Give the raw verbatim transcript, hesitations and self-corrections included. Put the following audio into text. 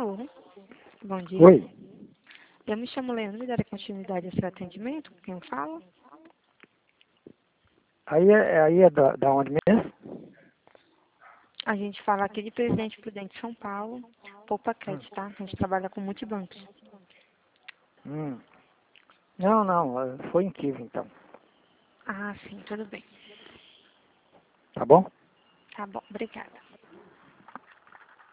Alô, bom dia. Oi, Eu me chamo Leandro, me dará continuidade ao seu atendimento? Com quem fala? aí é, aí é da, da onde mesmo? A gente fala aqui de Presidente Prudente São Paulo, Poupa Hum, Crédito, tá? A gente trabalha com multibancos. hum. Não, não, eh, foi em Kiva então, Ah, sim, tudo bem. tá bom? Tá bom, obrigada.